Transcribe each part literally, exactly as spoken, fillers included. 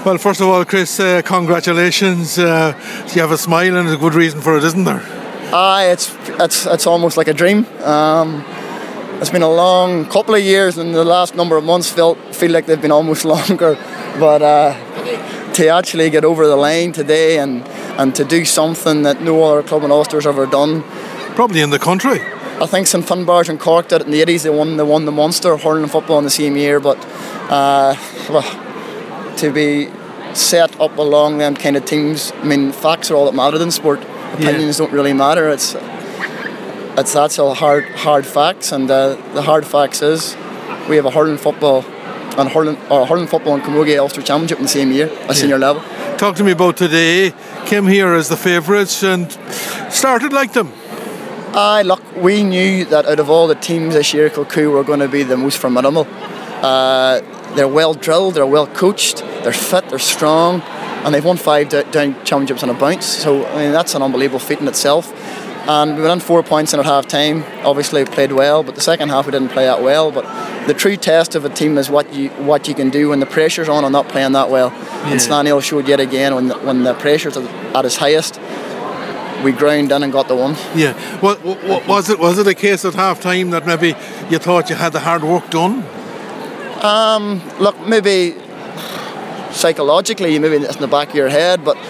Well, first of all, Chris, uh, congratulations. Uh, you have a smile and a good reason for it, isn't there? Aye, it's it's it's almost like a dream. Um, it's been a long couple of years, and the last number of months feel feel like they've been almost longer. But uh, to actually get over the line today and and to do something that no other club in Ulster's ever done, probably in the country. I think St Finbarrs and Cork did it in the eighties. They won they won the Munster hurling football in the same year. But uh, well, to be set up along them kind of teams, I mean, facts are all that matter in sport. Opinions yeah. don't really matter. It's it's that's all hard hard facts, and uh, the hard facts is we have a hurling football and hurling or hurling football and Camogie Ulster Championship in the same year, a yeah. senior level. Talk to me about today. Came here as the favourites and started like them. Aye, look, we knew that out of all the teams this year, Kilcoo were going to be the most formidable. Uh, they're well drilled, they're well coached, they're fit, they're strong, and they've won five d- down championships on a bounce. So I mean, that's an unbelievable feat in itself. And we went on four points in at half time. Obviously we played well, but the second half we didn't play that well. But the true test of a team is what you what you can do when the pressure's on and not playing that well. Yeah. And Slaney showed yet again when the, when the pressure's at its highest, we ground in and got the one. Yeah. Well, was it was it a case at half time that maybe you thought you had the hard work done? Um, look, maybe psychologically, maybe it's in the back of your head, but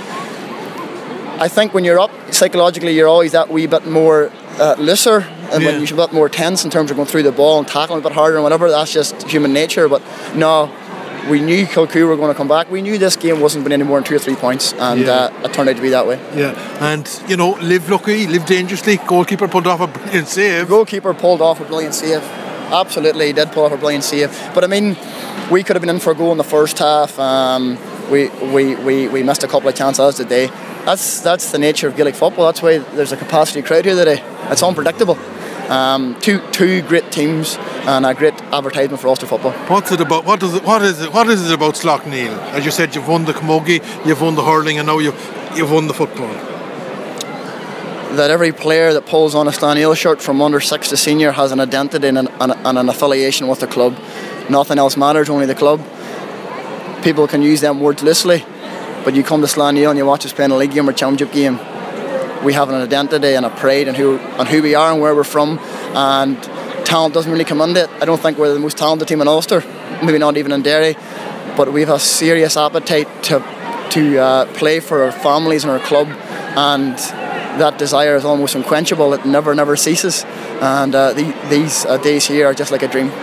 I think when you're up, psychologically, you're always that wee bit more uh, looser, and yeah. when you're a bit more tense in terms of going through the ball and tackling a bit harder and whatever. That's just human nature. But no, we knew Kilcoo were going to come back. We knew this game wasn't been any more than two or three points, and yeah. uh, it turned out to be that way. Yeah, and you know, live lucky, live dangerously. Goalkeeper pulled off a brilliant save. Goalkeeper pulled off a brilliant save. Absolutely, he did pull off a brilliant save. But I mean, we could have been in for a goal in the first half. Um, we, we, we, we missed a couple of chances today. That's that's the nature of Gaelic football. That's why there's a capacity crowd here today. It's unpredictable. Um, two two great teams and a great advertisement for Ulster football. What's it about? What is it? What is it? What is it about Slough Neil? As you said, you've won the Camogie, you've won the hurling, and now you've you've won the football. That every player that pulls on a Slough Neil shirt from under six to senior has an identity and an, and an affiliation with the club. Nothing else matters, only the club. People can use them words loosely, but you come to Slough Neil and you watch us play in a league game or championship game. We have an identity and a pride in who and who we are and where we're from, and talent doesn't really come into it. I don't think we're the most talented team in Ulster, maybe not even in Derry, but we have a serious appetite to to uh, play for our families and our club, and that desire is almost unquenchable. It never, never ceases, and uh, the, these uh, days here are just like a dream.